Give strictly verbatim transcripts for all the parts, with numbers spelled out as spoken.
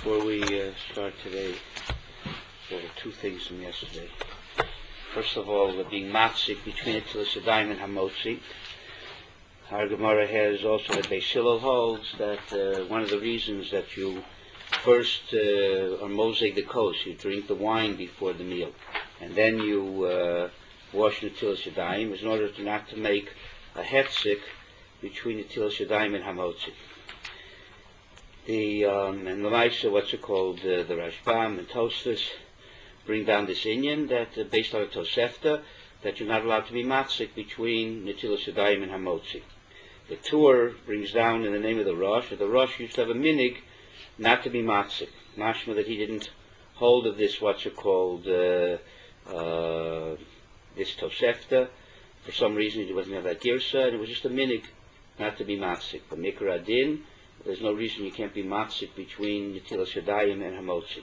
Before we uh, start today, there are two things from yesterday. First of all, uh, being matzik between Netilas Yadayim and Hamotzi. Our Gemara has also that Beis Hillel holds that uh, one of the reasons that you first uh, are mosaic the kos, you drink the wine before the meal, and then you uh, wash Netilas Yadayim, is in order to not to make a hetzik between Netilas Yadayim and Hamotzi. The um, and Lamaisa, what's it called? Uh, the Rashbam and Tosfos bring down this inyan that uh, based on a Tosefta that you're not allowed to be matzik between Netilas Yadayim and Hamotzi. The Tur brings down in the name of the Rosh that the Rosh used to have a minig not to be matzik. Mashma that he didn't hold of this what's it called uh, uh, this Tosefta. For some reason he wasn't have that girsa, and it was just a minig not to be matzik. But Mikra Adin, there's no reason you can't be matzik between Netilas Yadayim and Hamotzi.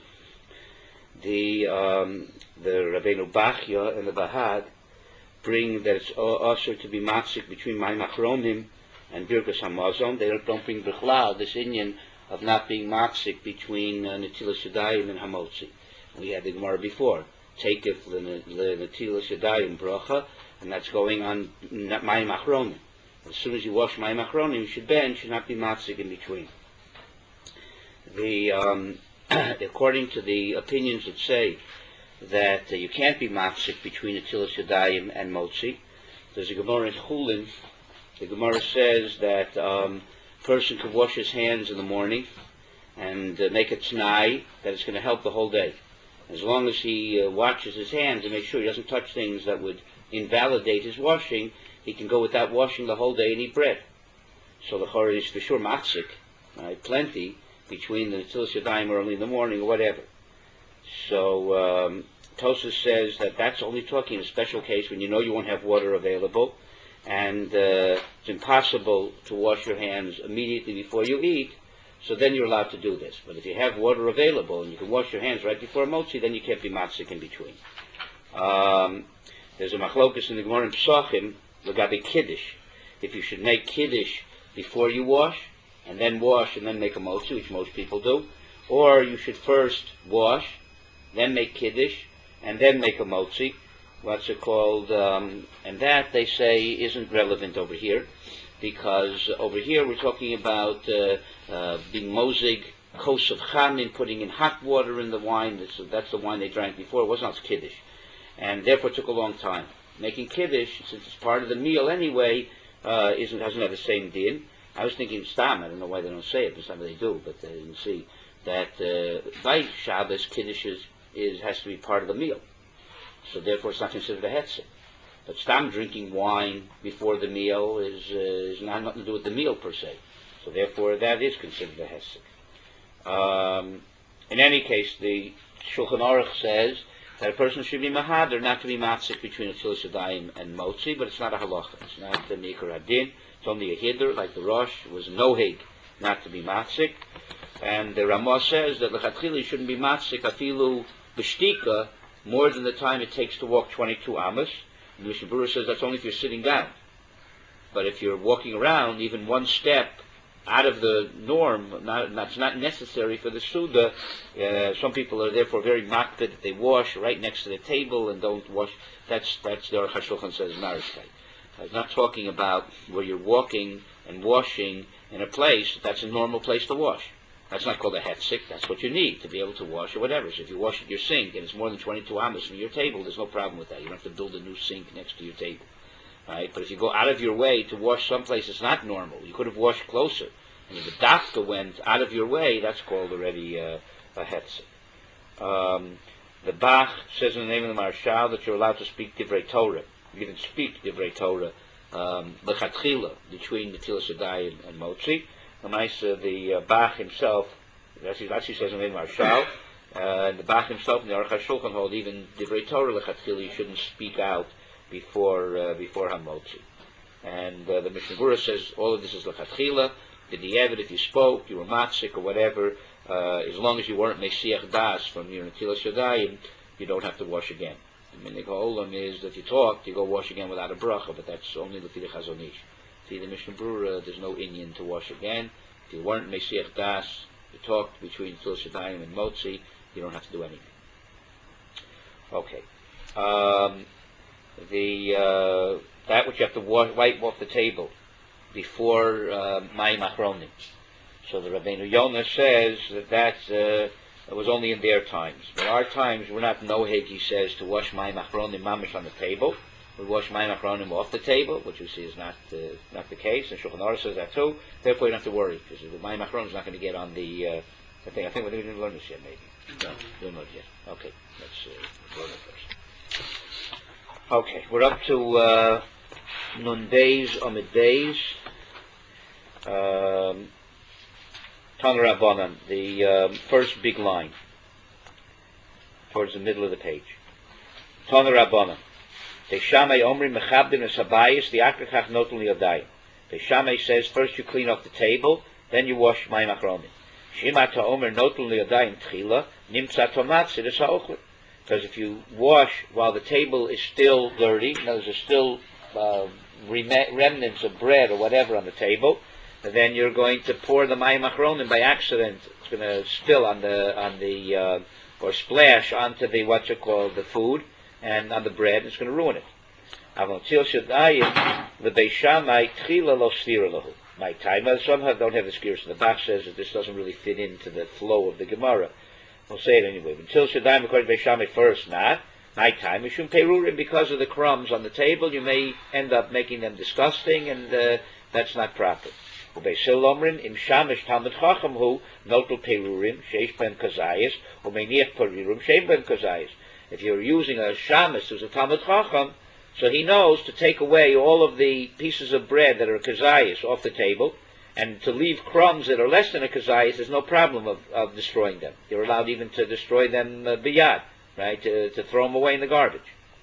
The um, the Rabbeinu Bachya and the Bahad bring that it's also to be matzik between Mayim Achronim and Birkas Hamazon. They don't bring Bichlal, this inyan of not being matzik between uh, Netilas Yadayim and Hamotzi. We had the Gemara before. Take it the Netilas Yadayim bracha, and that's going on Mayim Achronim. As soon as you wash Mayim Achronim, you should bend, should not be matzik in between. The um, according to the opinions that say that uh, you can't be matzik between Netilas Yadayim and Motzi, there's a Gemara in Chulin. The Gemara says that um, a person can wash his hands in the morning and uh, make a t'nai that it's going to help the whole day. As long as he uh, washes his hands and makes sure he doesn't touch things that would invalidate his washing, he can go without washing the whole day and eat bread. So the Chorah is for sure matzik, right? Plenty between the Netilas Yadayim early in the morning or whatever. So um, Tosfos says that that's only talking in a special case when you know you won't have water available and uh, it's impossible to wash your hands immediately before you eat, so then you're allowed to do this. But if you have water available and you can wash your hands right before motzi, then you can't be matzik in between. Um, there's a machlokus in the Gemara in Pesachim L'gabi Kiddush. If you should make Kiddush before you wash, and then wash and then make a motzi, which most people do, or you should first wash, then make Kiddush, and then make a motzi. What's it called? Um, and that, they say, isn't relevant over here, because over here we're talking about uh, uh, being mozig, kos of chamin, putting in hot water in the wine. That's, that's the wine they drank before. It wasn't Kiddush. And therefore it took a long time. Making Kiddush, since it's part of the meal anyway, uh, isn't doesn't have the same din. I was thinking Stam, I don't know why they don't say it, but some they do, but uh, you can see that uh, by Shabbos, Kiddush is, is, has to be part of the meal. So therefore it's not considered a hetzik. But Stam drinking wine before the meal is, uh, is not nothing to do with the meal per se. So therefore that is considered a hetzik. Um, in any case, the Shulchan Aruch says that a person should be mahader, not to be matzik between Netilas Yadayim and Motzi, but it's not a halacha. It's not the Mikra Adin. It's only a hiddur, like the Rosh was no hig, not to be matzik. And the Ramah says that lechatchila shouldn't be matzik afilu b'shtika more than the time it takes to walk twenty-two amos. And the Mishnah Berurah says that's only if you're sitting down. But if you're walking around, even one step out of the norm, not, that's not necessary for the Suda. Uh, some people are therefore very makpid that they wash right next to the table and don't wash. That's that's the Aruch HaShulchan says marishkai. I'm not talking about where you're walking and washing in a place that's a normal place to wash. That's not called a hetzik. That's what you need to be able to wash or whatever. So if you wash at your sink and it's more than twenty-two amos from your table, there's no problem with that. You don't have to build a new sink next to your table. Right? But if you go out of your way to wash someplace that's not normal, you could have washed closer, and if the dafka went out of your way, that's called already uh, a hetzik. Um, the Bach says in the name of the Marshal that you're allowed to speak divrei Torah. You can speak divrei Torah lechatchila um, between Netilas Yadayim and Motzi. The Maisa, the uh, Bach himself, as he, as he says in the name of Marshal, uh, the Bach himself in the Aruch HaShulchan hold even divrei Torah lechatchila you shouldn't speak out before uh, before Hamotzi. And uh, the Mishnah Berurah says all of this is lechatchila. Did the evid if you spoke, you were matzik or whatever, uh, as long as you weren't mesiach das from your Netilas Yadayim, you don't have to wash again. The minig ha'olam is that you talk, you go wash again without a bracha, but that's only the Chazon Ish. See the Mishnah Berurah, there's no inyan to wash again. If you weren't mesiach das, you talk between Netilas Yadayim and Motzi, you don't have to do anything. Okay. Um, the uh, that which you have to wa- wipe off the table before uh, Mayim Achronim. So the Rabbeinu Yonah says that that's, uh, it was only in their times. But our times, we're not noheg, he says, to wash Mayim Achronim mamish on the table. We wash Mayim Achronim off the table, which you see is not uh, not the case. And Shulchan Aruch says that too. Therefore, you don't have to worry, because the Mayim Achronim is not going to get on the, uh, the thing. I think we didn't learn this yet, maybe. No, we didn't learn it yet. Okay, let's uh, learn it first. Okay, we're up to uh, Nun Days, Amid Days. Um, Tana Rabbanan, the um, first big line, towards the middle of the page. Tana Rabbanan. Beishamai Omri Mechabdim Esabayis, the Akrachach Notul Yadayim. Beishamai says, first you clean off the table, then you wash Mayim Achronim. Shimata Omer Notul Yadayim Tchila, Nimtza Tomatz, it is Ha'ochli. Because if you wash while the table is still dirty, there's still uh, remnants of bread or whatever on the table, then you're going to pour the Mayim Achronim by accident. It's going to spill on the, on the uh, or splash onto the, what's it called, the food, and on the bread, and it's going to ruin it. My time, somehow don't have the skiers. The Bach says that this doesn't really fit into the flow of the Gemara. We'll say it anyway. Until Shadayim, according to Beishamai, first, not. Night time, Mishum Perurim, because of the crumbs on the table, you may end up making them disgusting, and uh, that's not proper. Ubeisel Omrim, Im Shamish Talmud Chacham Hu, Notul Perurim, Sheish Ben Kazayis, Umeniach Perurim, Shein Ben Kazayis. If you're using a Shamis who's a Talmud Chacham, so he knows to take away all of the pieces of bread that are Kazayis off the table, and to leave crumbs that are less than a Kazayis, there's no problem of, of destroying them. You're allowed even to destroy them uh, biyad, right, to, to throw them away in the garbage.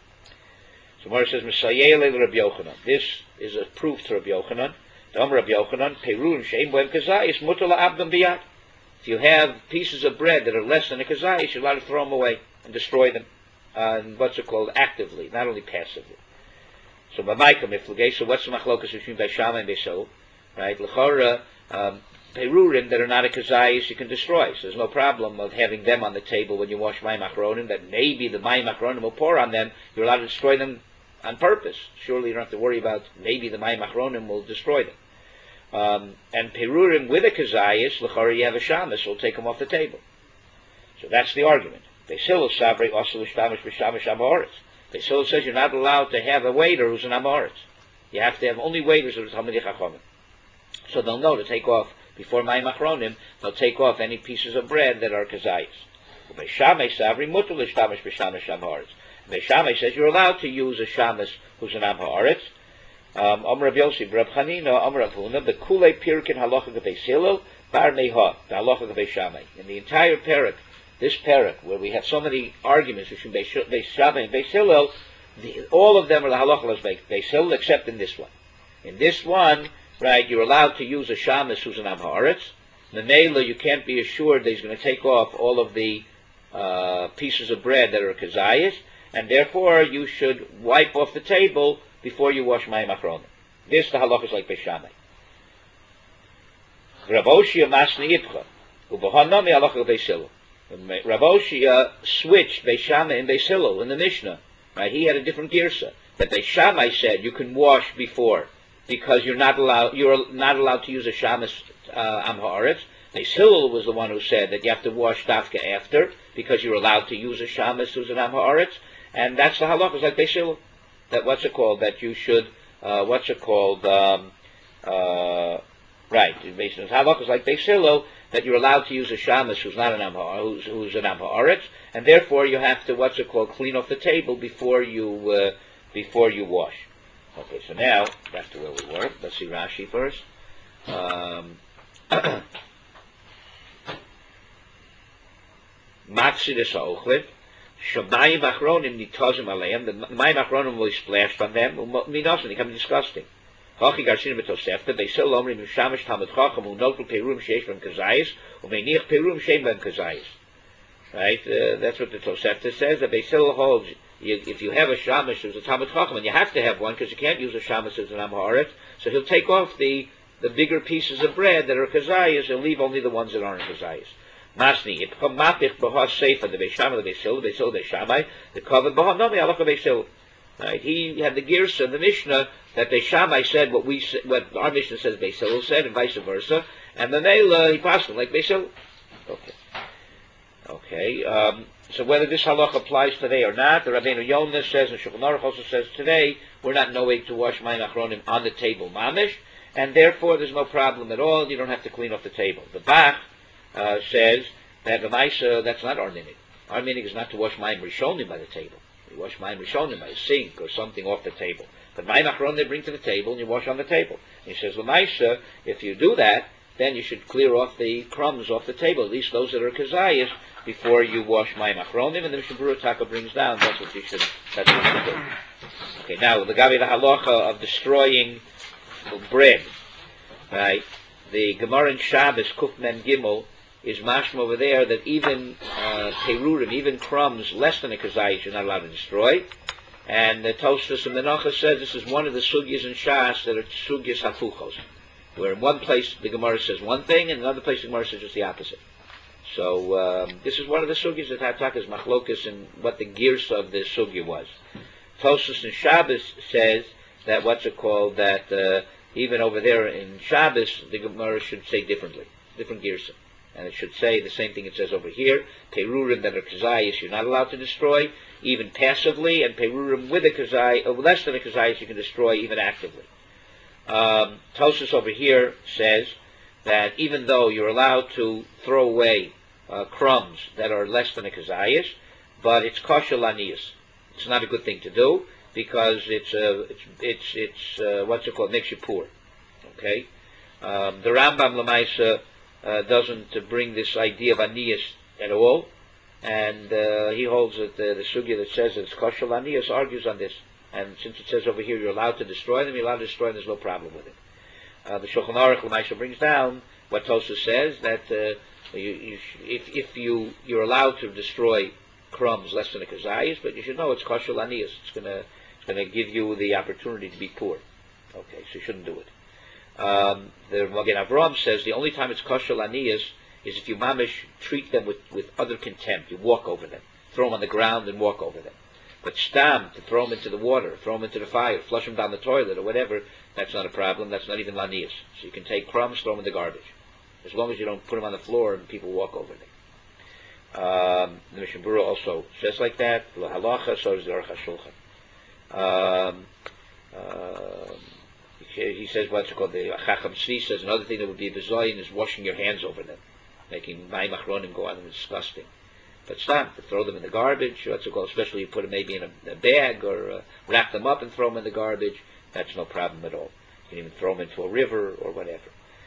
So Mordechai says, Messiah Rabbi Yochanan. This is a proof to Rabbi Yochanan. Rabbi Yochanan, Perun Shein Boem Kazayis, Mutala Abdam biyad. If you have pieces of bread that are less than a Kazayis, you're allowed to throw them away and destroy them. Uh, and what's it called? Actively, not only passively. So, B'maikam Iflugay, so what's the machlokas between Beishamai and Beisil? Right? L'chora, um, Perurim that are not a Kazayis, you can destroy. So there's no problem of having them on the table when you wash Mayim Achronim, that maybe the Mayim Achronim will pour on them. You're allowed to destroy them on purpose. Surely you don't have to worry about maybe the Mayim Achronim will destroy them. Um, and Perurim with a Kazayis, l'chora you have a Shamas, will take them off the table. So that's the argument. Beisil Sabri also Shtamish B'Shamish Amoritz. Beisil says you're not allowed to have a waiter who's an Amoritz. You have to have only waiters of the Talmidei Chachamim. So they'll know to take off, before Mayim Achronim, they'll take off any pieces of bread that are Kazayis. Beishamai Sabri Mutul Shtamish B'Shamish Amoritz. Beishamai says you're allowed to use a Shamas who's an Amoritz. Um, Amr Rav Yossi, Rav Chanina, Amr Rav Huna, the Kulei Pirkin Halacha G'Beisilil, Bar Neha, the Halacha G'Beishamai. In the entire parak, this parak, where we have so many arguments between Beishamai and Beisilil, all of them are the halachas Beisilil, except in this one. In this one, right, you're allowed to use a shamas who's an amharetz. Memela, you can't be assured that he's going to take off all of the uh, pieces of bread that are kazayis, and therefore you should wipe off the table before you wash Mayim Achronim. This the halachas like Beishamai. Rav Oshia masni itcha, u'bohanami halacha Beisilil. Rav Oshia switched Beishamai and Beisilil in the Mishnah. Right? He had a different girsa. That Beishamai said you can wash before because you're not allowed you're not allowed to use a shamas uh, amharetz. Beisilil was the one who said that you have to wash dafka after because you're allowed to use a shamas who's an amharetz, and that's the halachas like Beisilil. That what's it called? That you should uh, what's it called? Um, uh, right? Halachas like Beisilil, that you're allowed to use a shamas who's not an amha, who's, who's an amharetz, and therefore you have to what's it called? Clean off the table before you uh, before you wash. Okay, so now back to where we were. Let's see Rashi first. Um, Matzidas ha'ochlin, Shamayim Achronim nitazim aleim. The Mayim Achronim will be splashed on them. Minasan, they become disgusting. Hachi Garshina B'Tosefta, Beisil Omrim Shamish Talmud Chacham U'Notul Perurim Sheish Ben Kazayis U'Meiniach Perurim Shein Ben Kazayis. Right, uh, that's what the Tosefta says. That Beisil holds you, if you have a Shamish who's a Talmud Chacham, and you have to have one because you can't use a Shamish as an Amharet, so he'll take off the the bigger pieces of bread that are kazayas and leave only the ones that aren't kazayas. Masni, it become mapich b'ha seifa, the Beishamai, the Beisil, the Beisil, the Beishamai, the covered b'ha nomi alach Beisil. Right? He had the girsa of the Mishnah that Beishamai said what we what our Mishnah says Beisil said, and vice versa, and the Mela he passed him like Beisil. Okay. Okay. Um, so whether this halach applies today or not, the Rabbeinu Yonah says, and Shulchan Aruch also says today we're not knowing to wash mayim achronim on the table mamish, and therefore there's no problem at all. You don't have to clean off the table. The Bach uh, says that the Maisa, that's not our minig. Our minig is not to wash mayim rishonim by the table. You wash mayim rishonim by a sink or something off the table. But mayim achronim they bring to the table and you wash on the table. And he says, the Maisa, if you do that, then you should clear off the crumbs off the table, at least those that are kazayas, before you wash mayim achronim. And the Mishnah Berurah Taka brings down that's what you should. That's what you should do. Okay, now the gabi the halacha of destroying bread, right? The Gemara in Shabbos Kuf Mem Gimel is mashma over there that even uh, terurim, even crumbs less than a kazayis, you're not allowed to destroy. And the Tosfos and Menachos says this is one of the sugyas in Shas that are sugyas hafuchos, where in one place the Gemara says one thing, and in another place the Gemara says just the opposite. So um, this is one of the sugyas that Hatak is machlokas and what the gears of the sugya was. Tosfos in Shabbos says that what's it called that uh, even over there in Shabbos the Gemara should say differently, different gears, and it should say the same thing it says over here. Perurim that are kazayis you're not allowed to destroy, even passively, and perurim with a kazay, or less than a kazayis you can destroy even actively. Um, Tosfos over here says that even though you're allowed to throw away uh, crumbs that are less than a kazayis, but it's kosher laniyas. It's not a good thing to do because it's uh, it's it's, it's uh, what's it called, makes you poor. Okay, um, the Rambam Lamaisa uh, doesn't uh, bring this idea of aniyas at all, and uh, he holds that uh, the sugya that says that it's kosher laniyas argues on this. And since it says over here you're allowed to destroy them, you're allowed to destroy them, there's no problem with it. Uh, the Shulchan Aruch Lamaisa brings down what Tosfos says, that uh, you, you sh- if, if you, you're allowed to destroy crumbs less than a kazayis, but you should know it's kosher laniyas. It's going to it's gonna give you the opportunity to be poor. Okay, so you shouldn't do it. Um, the Magen Avraham says the only time it's kosher laniyas is if you mamish treat them with, with utter contempt. You walk over them, throw them on the ground and walk over them. But stam, to throw them into the water, throw them into the fire, flush them down the toilet or whatever, that's not a problem. That's not even laniyas. So you can take crumbs, throw them in the garbage, as long as you don't put them on the floor and people walk over them. Um, the Mishnah Berurah also says like that. Halacha, so does the Aruch HaShulchan. Um, uh, he says what's it called? The Chacham Tzvi says another thing that would be a bizoyin is washing your hands over them, making mayim achronim go on them. It's disgusting. But stop, to throw them in the garbage, what's it called, especially you put them maybe in a, a bag or uh, wrap them up and throw them in the garbage, that's no problem at all. You can even throw them into a river or whatever.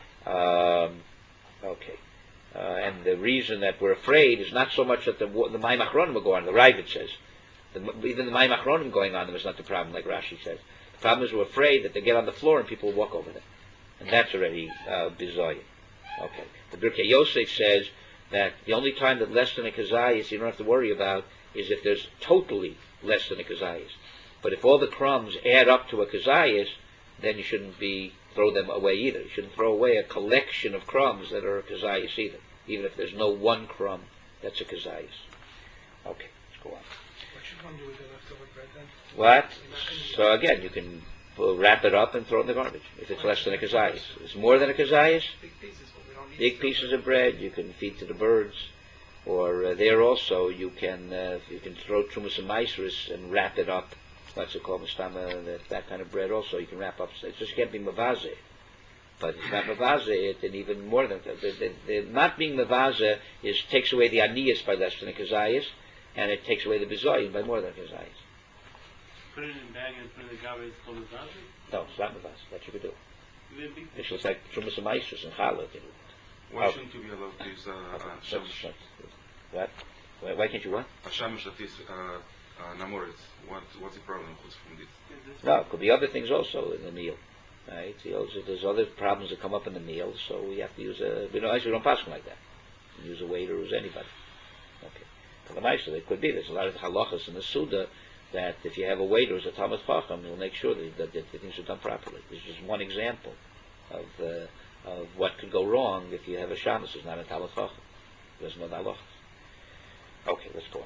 Um, okay. Uh, and the reason that we're afraid is not so much that the, the mayim achronim will go on, the Ravid says. The, even the mayim achronim going on them is not the problem, like Rashi says. The problem is we're afraid that they get on the floor and people will walk over them. And that's already uh, bizoyin. Okay. The Birkei Yosef says that the only time that less than a kazayis you don't have to worry about is if there's totally less than a kazayis. But if all the crumbs add up to a kazayis, then you shouldn't be throw them away either. You shouldn't throw away a collection of crumbs that are a kazayis either, even if there's no one crumb that's a kazayis. Okay, let's go on. What should one do with the leftover bread then? What? So again, you can wrap it up and throw it in the garbage if it's less than a kazayis. If it's more than a kazayis, Big pieces, but we don't need big pieces of bread you can feed to the birds, or uh, there also you can uh, you can throw trumas and maisris and wrap it up. What's it called, mustama? That, that kind of bread also you can wrap up. It just can't be mavaze, but it's not mavaze it, and even more than that. The, the, the not being mavaze is takes away the aniyas by less than a kazayis, and it takes away the bizoyin by more than a kazayis. Put it in a bag and put it in the garbage, it's called a garbage? No, it's not mavaze. That you could do. Even big It's just like trumas and maisris and challah. Why shouldn't you be allowed to use uh, uh, That's- shamish? that's- What? Why, why can't you what? A shamish that is uh, uh, namoret. What, what's the problem who's from this? No, it could be other things also in the meal. Right? You know, so there's other problems that come up in the meal, so we have to use a. We don't actually we don't pass them like that. You use a waiter, use anybody. Okay. For the Maisa, there could be. There's a lot of halachas in the Suda that if you have a waiter as a Talmud Chacham, you'll make sure that, that, that the things are done properly. This is just one example of uh, of what could go wrong if you have a shamus who's not a Talmud Chacham. There's no halachas. Okay, let's go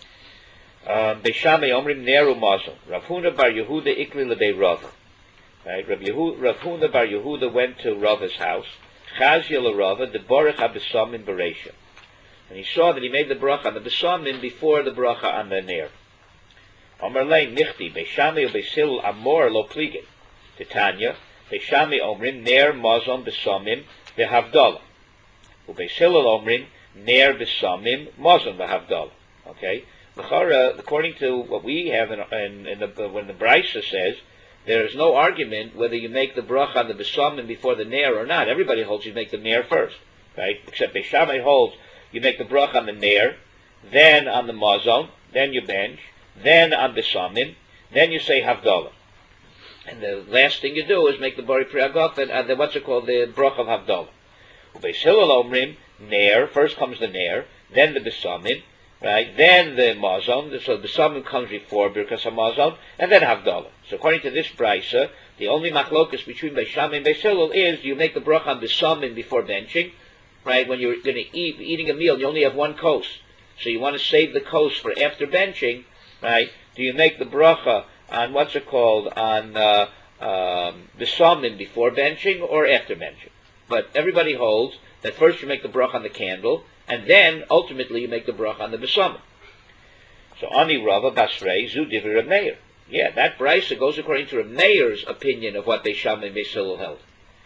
on. Beishamei Omrim Neru Mazon. Rav Huna bar Yehuda Ikli lebei Rav. Right, Rav Yehuda, Rav Huna bar Yehuda went to Rava's house. Chazia l'Rava deborach habesamim bereisha, and he saw that he made the bracha on the besamim before the bracha on the ner. Amar lei nichti Beishamei uBeisil amor lo plige. Titania Beishamei Omrim ner mazon besamim behavdalah. UBeisil Omrim ner besamim mazon behavdalah. Okay. According to what we have in, in, in the, when the Brisa says, there is no argument whether you make the bracha on the besamim before the ner or not. Everybody holds you make the ner first, right? Except Beishamai holds you make the bracha on the ner, then on the mazon, then you bench, then on besamim, then you say havdalah, and the last thing you do is make the bari priagaf and uh, the what's it called, the bracha of havdalah. Ubeis Hillel omrim ner, first comes the ner, then the besamim. Right, then the mazon, so the besamim comes before Birkas HaMazon, and then Havdalah. So according to this brisa, the only machlokus between Beishamai and Beis Hillel is you make the bracha on besamim before benching, right? When you're going to eat eating a meal, you only have one kos, so you want to save the kos for after benching, right? Do you make the bracha on what's it called on uh, um, besamim before benching or after benching? But everybody holds that first you make the bracha on the candle, and then ultimately you make the bracha on the besamim. So Ani Rava Basrei Zu Divrei Reb Meir. Yeah, that brisa goes according to Reb Meir's opinion of what Beishamai and Beis Hillel held.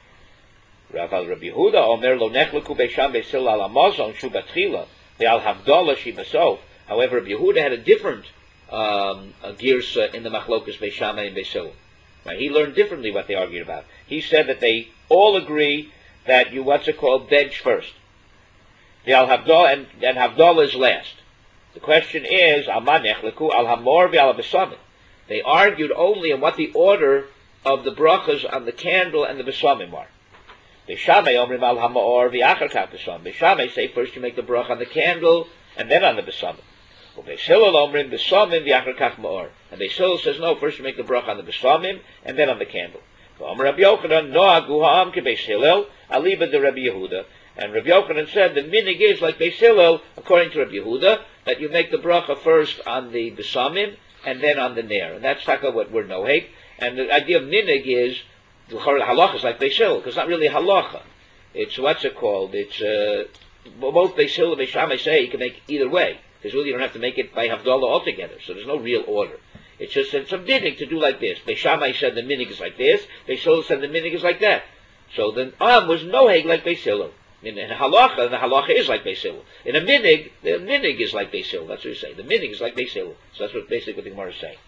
Rav al Rabbi Yehuda Omer Lo Nechleku Beishamai Beis Hillel al Hamazon Shu Batchila Ve'al Havdalah Shi Basof. However, Rabbi Yehuda had a different um, a girsa in the machlokus Beishamai and Beis Hillel. Right? He learned differently what they argued about. He said that they all agree that you what's it called bench first. The al Havdalah and, and Havdalah is last. The question is, Amad Nechleku al Hamor ve'al Besamim. They argued only on what the order of the brachas on the candle and the besamim are. Beishamai omrim al Hamor ve'achar kach besamim. Beishamai say first you make the bracha on the candle and then on the besamim. Beis Hillel omrim besamim ve'achar kach ma'or. And Beis Hillel says no, first you make the bracha on the besamim and then on the candle. Omer Rabbi Yochanan noagu ha'am ke Beis Hillel aliba de Rabbi Yehuda. And Rabbi Yochanan said the minig is like Beis Hillel, according to Rabbi Yehuda, that you make the bracha first on the besamim and then on the ner. And that's taka what we're noheg. And the idea of minig is, the halacha is like Beis Hillel, because it's not really halacha. It's, what's it called? It's, uh, both Beis Hillel and Beishamai say you can make either way, because really you don't have to make it by Havdalah altogether, so there's no real order. It's just it's a minig to do like this. Beishamai said the minig is like this, Beis Hillel said the minig is like that. So the Am was noheg like Beis Hillel. In a halacha, the halacha is like Beis Hillel. In a minig, the minig is like Beis Hillel. That's what you say. The minig is like Beis Hillel. So that's what basically what the Gemara is saying.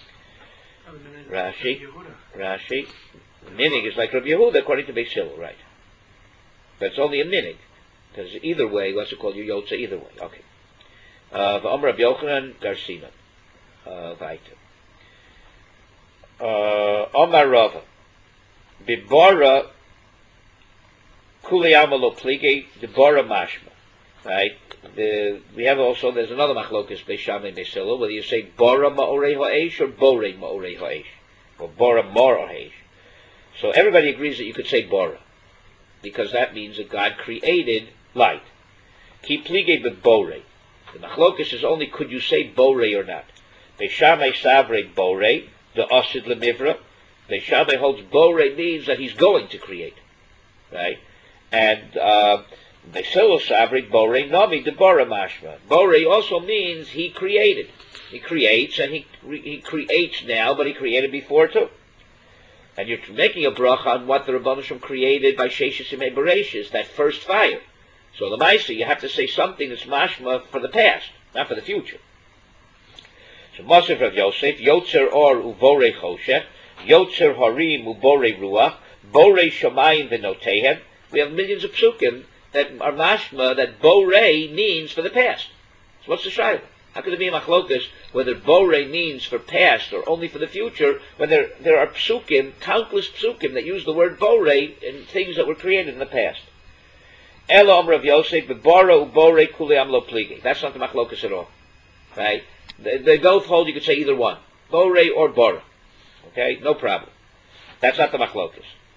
Rashi, Rashi, the minig is like Rabbi Yehuda according to Beis Hillel, right? But it's only a minig, because either way, what's it called? You yotza either way. Okay. V'Omer Rabbi Yochanan Garsina. Weiter. Omar Rava. Bibora Kuliyama lo plige debora mashma, right? The, we have also there's another machlokas Beishamai and Beis Hillel, whether you say bora ma'orei ha'esh or borei ma'orei ha'esh, or bora mar ha'esh. So everybody agrees that you could say bora, because that means that God created light. Ki plige beborei. The machlokas is only could you say borei or not. Beishamai savrei borei the asid lemivra. Beishamai holds borei means that he's going to create, right? And uh, Beis Hillel savrik borei nami debora mashma. Borei also means he created. He creates, and he he creates now, but he created before too. And you're making a bracha on what the Rebbeinu Shem created by Sheishis Yimei Bereshis, that first fire. So the Maisa, you have to say something that's mashma for the past, not for the future. So Moshe Rav Yosef, Yotzer Or Uvorei Choshech, Yotzer Harim Uborei Ruach, Borei Shamayim V'Noteihem. We have millions of psukim that are mashma that borei means for the past. So what's the shayla? How could it be a machlokas whether borei means for past or only for the future when there there are psukim, countless psukim that use the word borei in things that were created in the past? Elo Amar Rav Yosef bebora uborei kuleam lo pligi. That's not the machlokas at all, right? They, they both hold you could say either one, borei or bora. Okay, no problem. That's not the machlokas.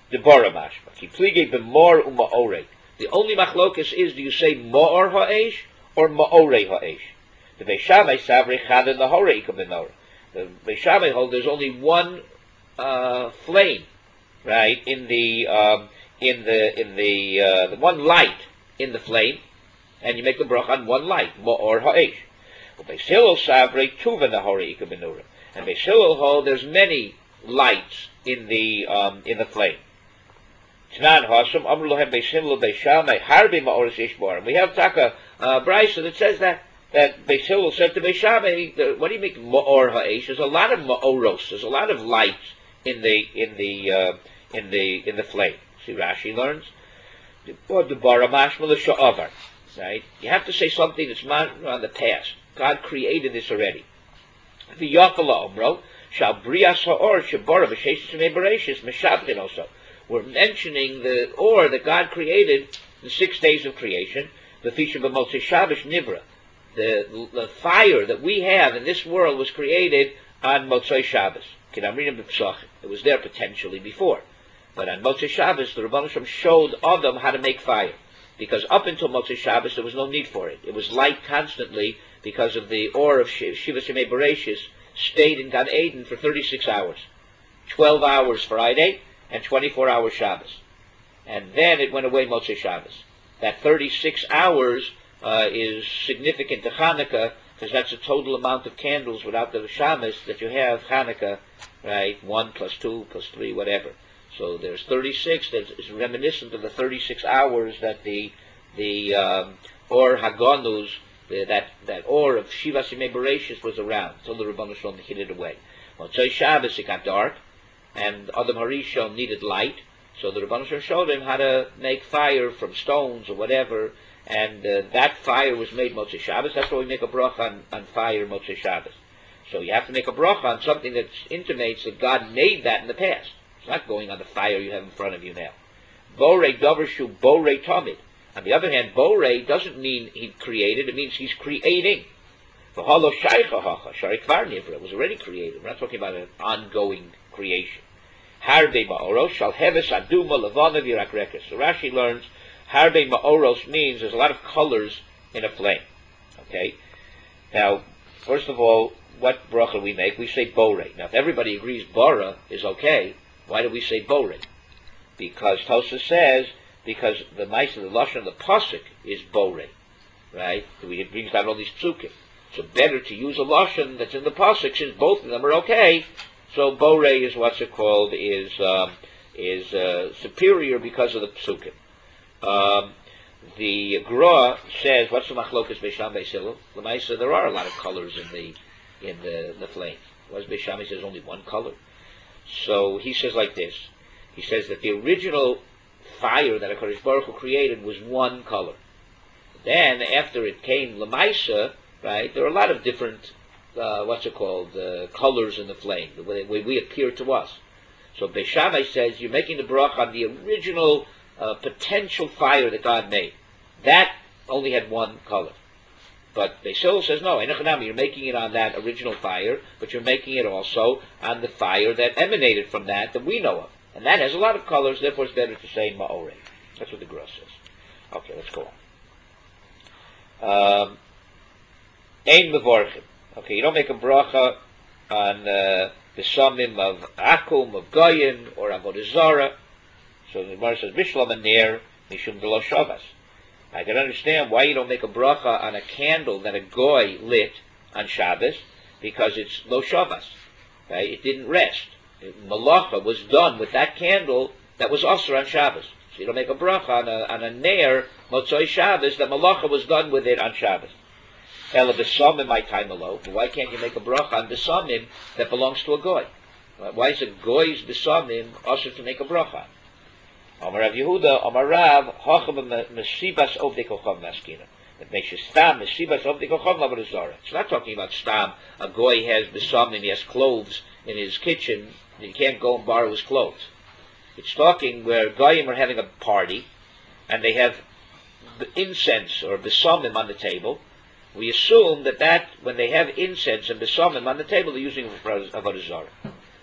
The Bora mashma. Ki plige b'mor u'ma'orei. The only machlokus is, do you say ma'or ha'esh or ma'orei ha'esh? The Beis Shammai savri chad and the horei menorah. The Beis Shammai hold there's only one uh, flame, right, in the um, in the in the, uh, the one light in the flame, and you make the bracha on one light, ma'or ha'esh. Well, Beis Hillel savri tuva the horei menorah, and Beis Hillel hold there's many lights in the um, in the flame. Tanan Hashem Amr Lohem Beis Hillel Beis Shammai Harbi Ma'oros Ishbar. We have taka uh, brisa that says that that Beis Hillel said to Beis Shammai, the, what do you make Ma'or Ha'esh? There's a lot of Ma'oros. There's a lot of light in the in the uh, in the in the flame. See, Rashi learns or the bara mashma l'sha'avar. Right? You have to say something that's not on the past. God created this already. V'yafala Omro shall brias ha'or shabara v'sheish shemei bereshis meshabtin also. We're mentioning the ore that God created the six days of creation, the Fisha b'Motzei Shabbos Nivra. The, the fire that we have in this world was created on Motzei Shabbos. It was there potentially before. But on Motzei Shabbos, the Rebbeinu Shem showed Adam how to make fire. Because up until Motzei Shabbos, there was no need for it. It was light constantly because of the ore of Shiva Shemei Bereshis stayed in Gan Eden for thirty-six hours. twelve hours Friday, and twenty-four hours Shabbos. And then it went away Motzei Shabbos. That thirty-six hours uh, is significant to Hanukkah, because that's the total amount of candles without the Shabbos that you have Hanukkah, right? One plus two plus three, whatever. So there's thirty-six that is reminiscent of the thirty-six hours that the the um, Or Hagonus, the, that that Or of Shiva Shemei Bereshis was around, until the Rebbeinu Shalom hid it away. Motzei Shabbos it got dark, and Adam Harishon needed light, so the Rebbeinu Shalom showed him how to make fire from stones or whatever, and uh, that fire was made Motzei Shabbos. That's why we make a bracha on, on fire Motzei Shabbos. So you have to make a bracha on something that intimates that God made that in the past. It's not going on the fire you have in front of you now. Borei Dovershu Borei Tamid. On the other hand, Borei doesn't mean he created, it means he's creating. The Halo Shaicha Hacha, Shari Kvar Nivra, was already created. We're not talking about an ongoing creation. Harbe Ma'oros shall heves aduma levana virakrekes. So Rashi learns Harbe Ma'oros means there's a lot of colors in a flame. Okay? Now, first of all, what bracha we make? We say Borei. Now, if everybody agrees Bara is okay, why do we say Borei? Because Tosa says, because the mice of the Lashon of the Pasuk is Borei. Right? It brings down all these psukim. So better to use a Lashon that's in the Pasuk, since both of them are okay. So Borei is what's it called, is um, is uh, superior because of the psukim. Um, the Gra says, what's the machlokas Beis Shammai Beis Hillel? L'maisa, there are a lot of colors in the in the, the flame. Whereas Beis Shammai says only one color. So he says like this. He says that the original fire that HaKadosh Baruch Hu created was one color. Then, after it came L'maisa, right, there are a lot of different Uh, what's it called, uh, colors in the flame, the way, the way we appear to us. So Beis Shammai says you're making the bracha on the original uh, potential fire that God made. That only had one color. But Beis Hillel says no, you're making it on that original fire, but you're making it also on the fire that emanated from that that we know of. And that has a lot of colors, therefore it's better to say Ma'orei. That's what the Gra says. Okay, let's go on. Um, Ein Mevorchim. Okay, you don't make a bracha on uh, the samim of akum, of goyim, or avodah zara. So the Gemara says, Mishlam aner mishum v'lo shavas. I can understand why you don't make a bracha on a candle that a goy lit on Shabbos, because it's lo shavas. Right? It didn't rest. Malacha was done with that candle that was also on Shabbos. So you don't make a bracha on a, on a ner motzoi Shabbos that malacha was done with it on Shabbos. Ela b'samim my time alone. Why can't you make a bracha on b'samim that belongs to a goy? Why is a goy's b'samim also to make a bracha? Amar Rav Yehuda, Amar Rav, hacham mesibas ovdei kochav maskina. It makes you stam mesibas ovdei kochav avodah zara. It's not talking about stam. A goy has b'samim, he has clothes in his kitchen, and he can't go and borrow his clothes. It's talking where goyim are having a party, and they have incense or b'samim on the table. We assume that, that when they have incense and besamim on the table, they're using it for avodah zara.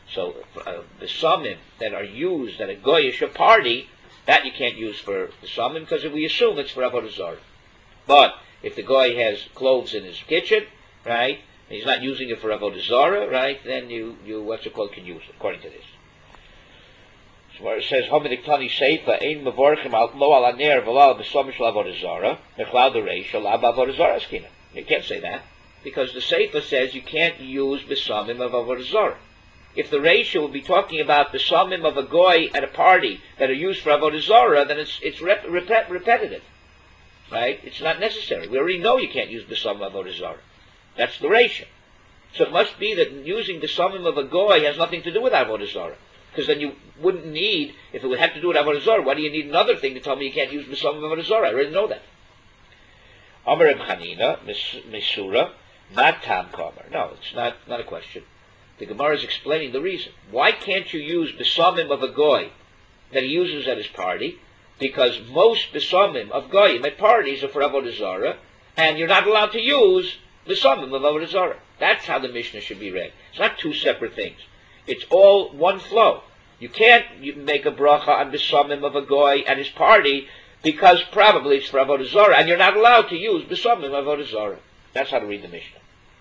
So uh, the summim that are used at a goyish party, that you can't use for the summim because we assume it's for avodah zarah. But if the goy has clothes in his kitchen, right, and he's not using it for avodah zarah, right, then you you what's it called can use it according to this. So where it says Hominiktani Seifa Ein Mavorchim Lo Al Aner V'Lal B'Somim Shel Avodah Zarah Mechlal Derei Shel Ab Avodah Zarah Skina. You can't say that because the Seifa says you can't use B'Somim of Avodah Zarah. If the ratio would be talking about the B'Somim of a goy at a party that are used for Avodah Zarah, then it's it's rep, rep, repetitive, right? It's not necessary. We already know you can't use B'Somim of Avodah Zarah. That's the ratio. So it must be that using the B'Somim of a goy has nothing to do with Avodah Zarah. Because then you wouldn't need, if it would have to do with Avodah Zarah, why do you need another thing to tell me you can't use B'Somim of Avodah Zarah? I already know that. Amar Reb Chanina, Misura, not Tam Kamer. No, it's not, not a question. The Gemara is explaining the reason. Why can't you use B'Somim of a goy that he uses at his party? Because most B'Somim of goyim at parties are for Avodah Zarah, and you're not allowed to use B'Somim of Avodah Zarah. That's how the Mishnah should be read. It's not two separate things. It's all one flow. You can't make a bracha on the B'Somim of a goy at his party because probably it's for Avodah Zarah, and you're not allowed to use B'Somim of Avodah Zarah. That's how to read the Mishnah.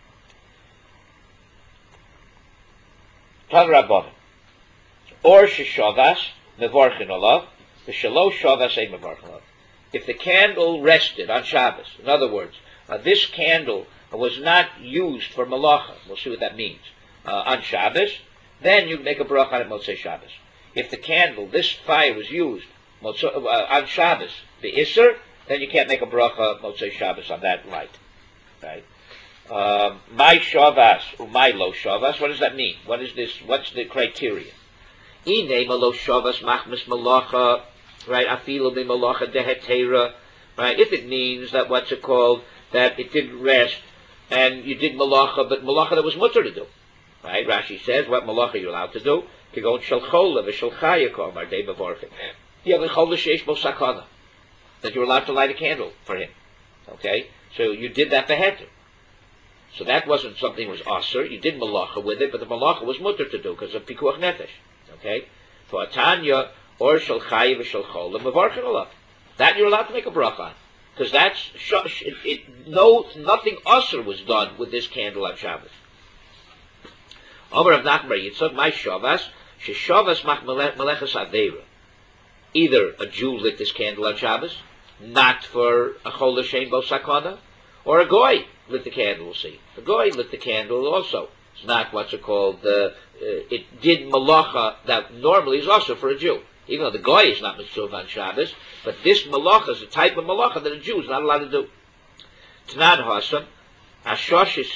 Tan Rabbanan. Or sheshavas mevarchin olav, v'shelo shavas ein mevarchin olav. If the candle rested on Shabbos, in other words, uh, this candle was not used for malacha. We'll see what that means. Uh, on Shabbos, then you make a bracha on it Motzei Shabbos. If the candle, this fire was used uh, on Shabbos, the Isser, then you can't make a bracha Motzei Shabbos on that light. Right? My Shavas, my lo Shavas, what does that mean? What is this? What's the criteria? Ine lo Shavas machmas malacha, right? Afilo mi malacha dehetera, right? If it means that what's it called, that it didn't rest, and you did malacha, but malacha that was mutter to do. Right? Rashi says what malacha you're allowed to do. You go shel chola v'shel chaya komar dei mevorchim. You have a chola sheish bo sakana, that you're allowed to light a candle for him. Okay, so you did that beheter. So that wasn't something that was aser. You did malacha with it, but the malacha was mutter to do because of pikuach nefesh. Okay, for atanya or shel chaya v'shel chola mevorchim olav. That you're allowed to make a bracha on because that's it, it, no nothing aser was done with this candle on Shabbos. Over of Nachbar Yitzchak, my Shavas, she Shavas mach Melechas Aveira. Either a Jew lit this candle on Shabbos, not for a Chol L'Shem Bo Sakana, or a Goy lit the candle, we'll see. A Goy lit the candle also. It's not what's it called, uh, uh, it did Malacha that normally is also for a Jew. Even though the Goy is not Mitzvah on Shabbos, but this Malacha is a type of Malacha that a Jew is not allowed to do. Tanan Hasam, if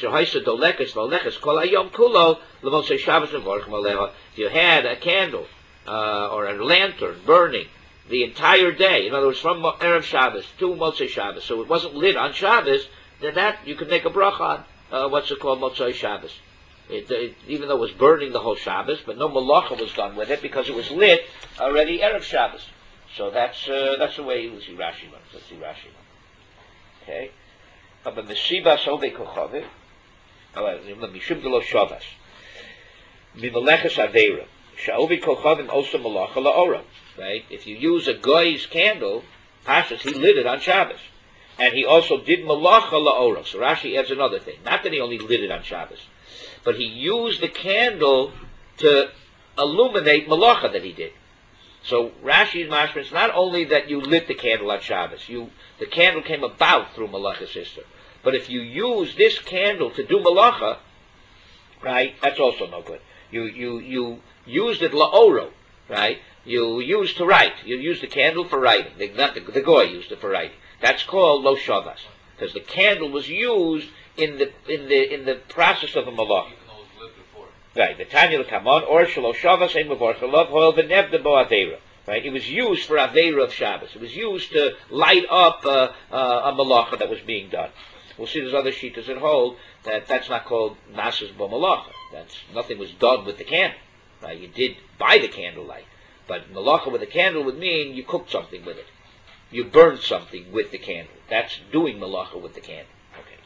you had a candle uh, or a lantern burning the entire day, in other words, from Erev Shabbos to Motzei Shabbos, so it wasn't lit on Shabbos, then that you could make a bracha on uh, what's it called, Motzei Shabbos. It, it, even though it was burning the whole Shabbos, but no malacha was done with it because it was lit already Erev Shabbos. So that's uh, that's the way you see Rashi. Let's see Rashi. Okay. But Meshibas Ove Kochave, Mishum Delo Shavas, Mimaleches Aveira, Shaovi Kochavim also Malacha Laora. Right? If you use a goy's candle, Pashas, he lit it on Shabbos. And he also did Malacha Laora. So Rashi adds another thing. Not that he only lit it on Shabbos, but he used the candle to illuminate Malacha that he did. So Rashi's mashma, it's not only that you lit the candle on Shabbos, you the candle came about through Malacha sister. But if you use this candle to do Malacha, right, that's also no good. You you you used it laoro, right? You used to write. You used the candle for writing. The, not the, the goy used it for writing. That's called lo shavas, because the candle was used in the in the in the process of a Malacha. Right, the Tanya Kamon or Shelo Shavas Ein Mevorchalav Hoil V'Nevda Bo Aveira. Right, it was used for Aveira of Shabbos. It was used to light up uh, uh, a malacha that was being done. We'll see there's other shitas that hold that that's not called Nasas Bo Malacha. That's nothing was done with the candle. Right, you did by the candlelight, but malacha with a candle would mean you cooked something with it. You burned something with the candle. That's doing malacha with the candle. Okay,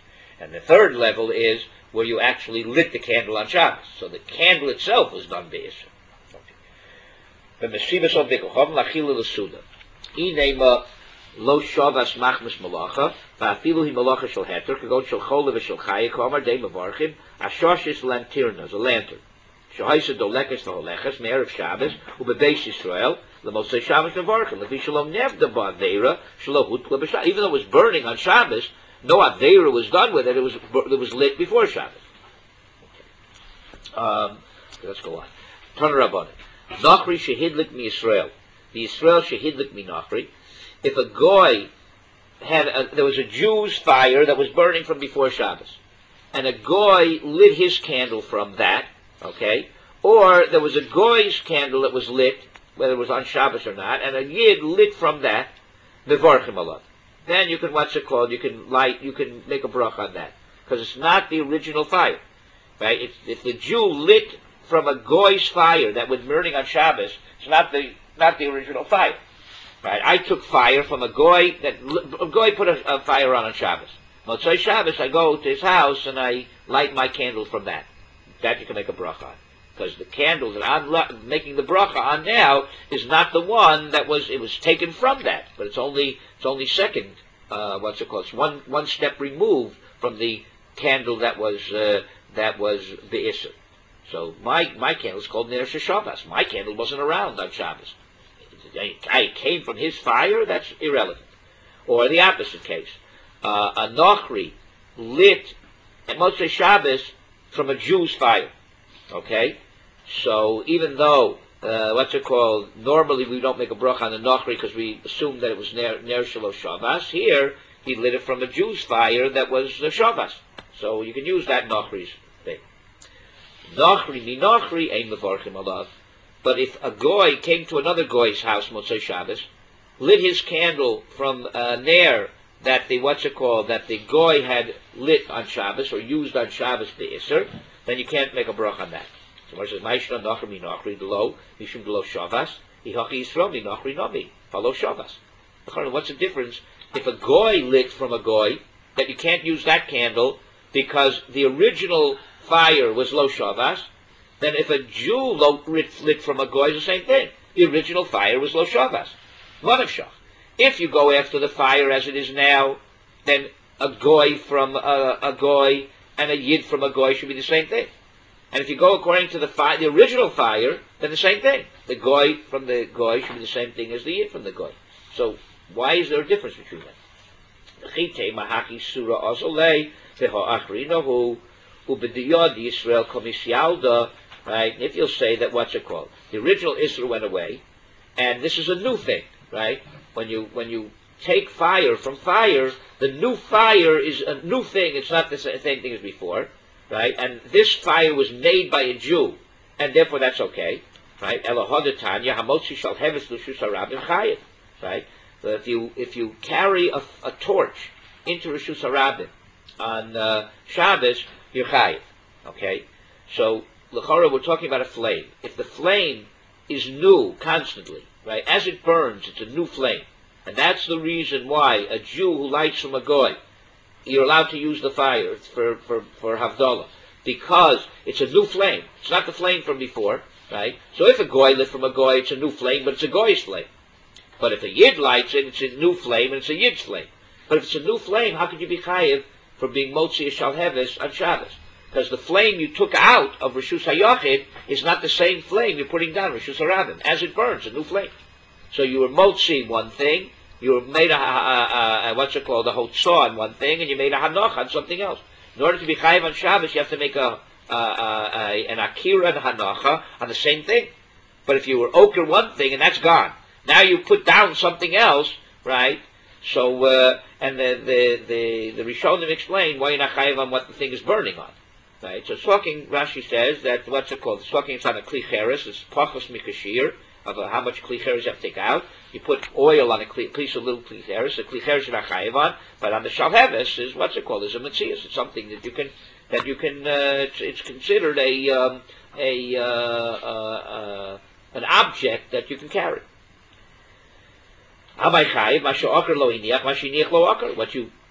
And the third level is where you actually lit the candle on Shabbos. So the candle itself was done Be'isr. The Meshivas of Bikochom Lachila L'Suda. Inema Lo Shavas Machmas Malacha, Va'afilu Hi Malacha Shel Heter, Kagon Shel Cholev Shel Chaya Komar, Dei Mavarchim, Ashoshis Lantirnas, a lantern. Shahaisa Dolekes Vaholeches, Me'erev Shabbos, Ubebeis Yisrael, Lemosei Shabbos Mavarchim, Levi Shalom Nevda Ba'aveira, Shalom Hutla B'Shabbos. Even though it was burning on Shabbos, no Aveira was done with it, it was, it was lit before Shabbos. Um, let's go on. Turn Rabbanim. Nachri Shehidlik Mi Yisrael. The Yisrael Shehidlik Mi Nachri. If a goy had, a, there was a Jew's fire that was burning from before Shabbos, and a goy lit his candle from that, okay, or there was a goy's candle that was lit, whether it was on Shabbos or not, and a yid lit from that, mevarchim alav. Then you can, what's it called? You can light, you can make a bracha on that, because it's not the original fire, right? If, if the Jew lit from a goy's fire that was burning on Shabbos, it's not the not the original fire. Right, I took fire from a goy that a goy put a, a fire on on Shabbos. Motzei Shabbos, I go to his house and I light my candle from that. That you can make a bracha on, because the candle that I'm making the bracha on now is not the one that was. It was taken from that, but it's only it's only second. Uh, what's it called? It's one one step removed from the candle that was uh, that was Be'isr. So my my candle is called Ner Shabbos. My candle wasn't around on Shabbos. I came from his fire, that's irrelevant. Or the opposite case. Uh, a Nochri lit at Motzei Shabbos from a Jew's fire. Okay? So even though, uh, what's it called, normally we don't make a bracha on the Nochri because we assume that it was Ner, ner Shelo Shabbos, here he lit it from a Jew's fire that was uh, Shabbos. So you can use that Nochri's thing. Nochri, ni Nochri, ein mevarchim alav. But if a goy came to another goy's house, Motzei Shabbos, lit his candle from a ner that the, what's it called, that the goy had lit on Shabbos, or used on Shabbos Be'isr, then you can't make a bracha on that. So it says, Ma'ishna Nachri Mi Nachri Delo, Mishum Delo Shabbos, Ihachi Yisrael Mi Nachri Nami, follow Shabbos. What's the difference if a goy lit from a goy, that you can't use that candle because the original fire was Lo Shabbos? Then if a Jew lit, lit from a goy, it's the same thing. The original fire was Lo Shabbos. Shach. If you go after the fire as it is now, then a goy from a, a goy and a yid from a goy should be the same thing. And if you go according to the fire, the original fire, then the same thing. The goy from the goy should be the same thing as the yid from the goy. So why is there a difference between them? Right? If you'll say that, what's it called? The original Isra went away, and this is a new thing, right? When you when you take fire from fire, the new fire is a new thing. It's not the same thing as before, right? And this fire was made by a Jew, and therefore that's okay, right? Elohodatanya hamotzi shal heves l'shus harabim chayiv, right? But if you if you carry a, a torch into Rishus Harabim on uh, Shabbos, you're chayiv, okay? So l'chora, we're talking about a flame. If the flame is new constantly, right, as it burns, it's a new flame. And that's the reason why a Jew who lights from a goy, you're allowed to use the fire for, for, for Havdalah, because it's a new flame. It's not the flame from before, right? So if a goy lit from a goy, it's a new flame, but it's a goy's flame. But if a yid lights it, it's a new flame, and it's a yid's flame. But if it's a new flame, how could you be chayiv for being motzi shal heves on Shabbos? Because the flame you took out of Rishus HaYachid is not the same flame you're putting down Rishus HaRabim. As it burns, a new flame. So you were motzi one thing, you were made a, a, a, a what's it called, a hotzah on one thing, and you made a hanoch on something else. In order to be chayiv on Shabbos, you have to make a, a, a, a an akira and hanocha on the same thing. But if you were oker one thing, and that's gone, now you put down something else, right? So, uh, and the, the, the, the Rishonim explain why you're not chayiv on what the thing is burning on. Right? So Swaking, Rashi says that, what's it called? Swaking is on a kli cheres, it's pachos mikashir, of uh, how much kli cheres you have to take out. You put oil on a kli, piece of little kli cheres, the kli cheres you're not chayiv on, but on the shalheves is, what's it called? Is a metzias. It's something that you can, that you can, uh, it's, it's considered a, um, a, uh, uh, uh, an object that you can carry. What you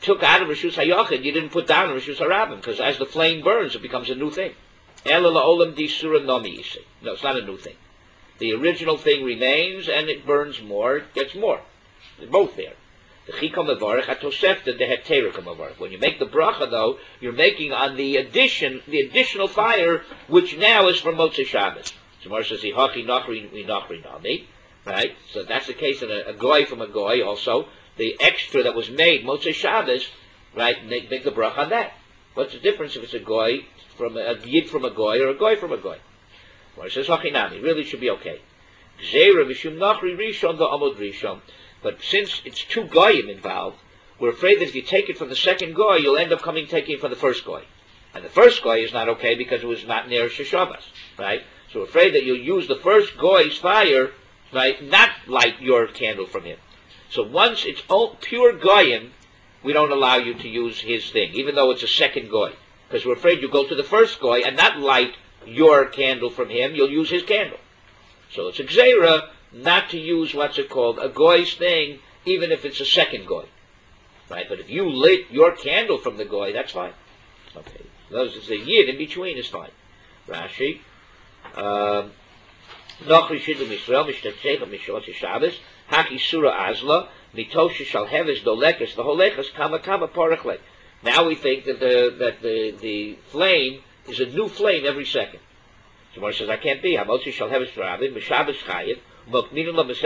took out of Rishus HaYochid, you didn't put down in Rishus HaRabim, because as the flame burns, it becomes a new thing. Ela la'olam disura nomi yisi. No, it's not a new thing. The original thing remains, and it burns more, it gets more. They're both there. The chikam mevarich atosefta the heterikam mevarich. When you make the bracha, though, you're making on the addition, the additional fire, which now is from Motzei Shabbos. So Mar says, "Hihachi nachri nachri nami," right? So that's the case in a, a goy from a goy. Also, the extra that was made Motzei Shabbos, right? Make, make the bracha on that. What's the difference if it's a goy from a, a yid from a goy or a goy from a goy? Mar says, "Hachinami," really should be okay. Gzeira mishum nachri rishon the amod rishon. But since it's two goyim involved, we're afraid that if you take it from the second goy, you'll end up coming taking it from the first goy. And the first goy is not okay because it was not near Sheshavas, right? So we're afraid that you'll use the first goy's fire, right, not light your candle from him. So once it's all pure goyim, we don't allow you to use his thing, even though it's a second goy. Because we're afraid you'll go to the first goy and not light your candle from him, you'll use his candle. So it's a gzeira not to use what's it called, a goy's thing, even if it's a second goy. Right? But if you lit your candle from the goy, that's fine. Okay. Those is the yid in between is fine. Rashi. Nochri shidu Yisrael mishtachsecha mishot Shabbos haki sura azla mitosha shal heves dolekes the holechas kama kama parachle. Now we think that the that the the flame is a new flame every second. So Moshe says, I can't be. Hamotzi shal heves rabbi mishabes chayiv. You put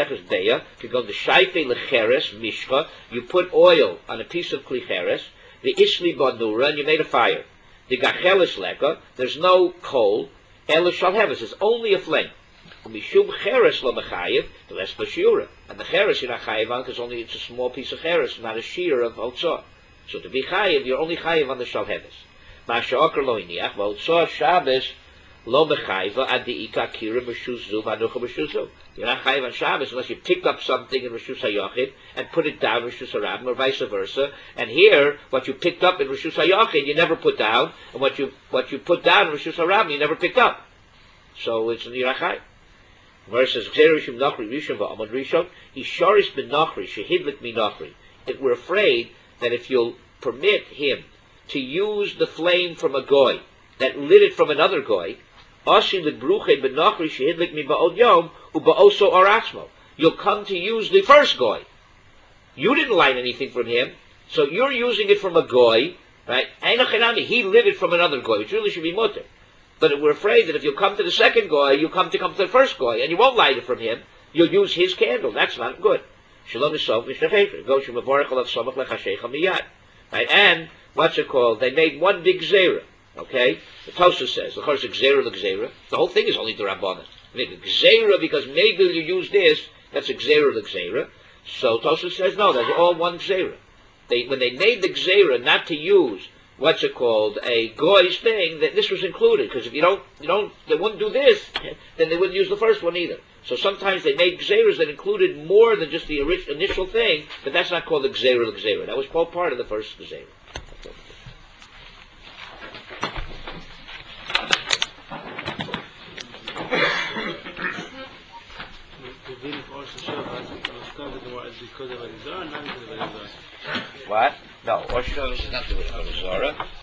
oil on a piece of klicheres, the isli bandura, and you made a fire. The gachelis leka, there's no coal, ela shalheves, it's only a flame. Mishum cheres lo mechayev, the less b'shiura. And the cheres you're not chayev on, because only it's a small piece of cheres, not a shear of otzah. So to be chayev, you're only chayev on the shalheves. Masha okar lo iniach, v'otzah Shabbos, lo mechayva ad the ika kira b'shuzu v'anucha b'shuzu. You're not chayiv on Shabbos unless you picked up something in Rishus HaYochid and put it down in Rishus HaRabim, or vice versa. And here, what you picked up in Rishus HaYochid, you never put down, and what you what you put down in Rishus HaRabim, you never picked up. So it's you're not chayiv. Verses Gzerishim Nachri Rishon v'Amad Rishon Isharis ben Nachri Shehidlik mi Nachri. If we're afraid that if you'll permit him to use the flame from a goy that lit it from another goy, You'll come to use the first goy. You didn't light anything from him, so you're using it from a goy, right? He lit it from another goy, which really should be mutter. But we're afraid that if you come to the second goy, you come to come to the first goy, and you won't light it from him. You'll use his candle. That's not good. Right? And what's it called? They made one big zera. Okay, the Tosha says the Chorus Gzeira l'Gzeira. The whole thing is only the Rabbanan. Make a Gzeira because maybe you use this. That's a Gzeira l'Gzeira. So Tosha says no, that's all one Gzeira. They when they made the Gzeira not to use what's it called a goy's thing, that this was included because if you don't you don't they wouldn't do this, then they wouldn't use the first one either. So sometimes they made Gzeiras that included more than just the initial thing, but that's not called the Gzeira l'Gzeira. That was called part of the first Gzeira. What? No, Rosh Hashanah is not the Zara.